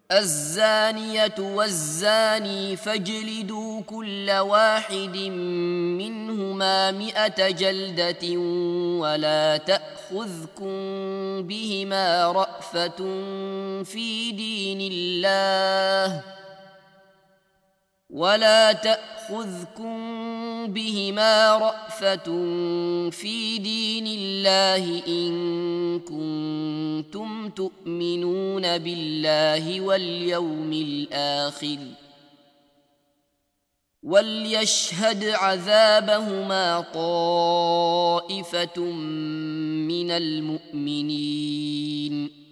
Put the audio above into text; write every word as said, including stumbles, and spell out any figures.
الزانية والزاني فاجلدوا كل واحد منهما مئة جلدة ولا تأخذكم بهما رأفة في دين الله ولا تأخذكم بهما رأفة في دين الله إن كنتم تؤمنون بالله واليوم الآخر وليشهد عذابهما طائفة من المؤمنين.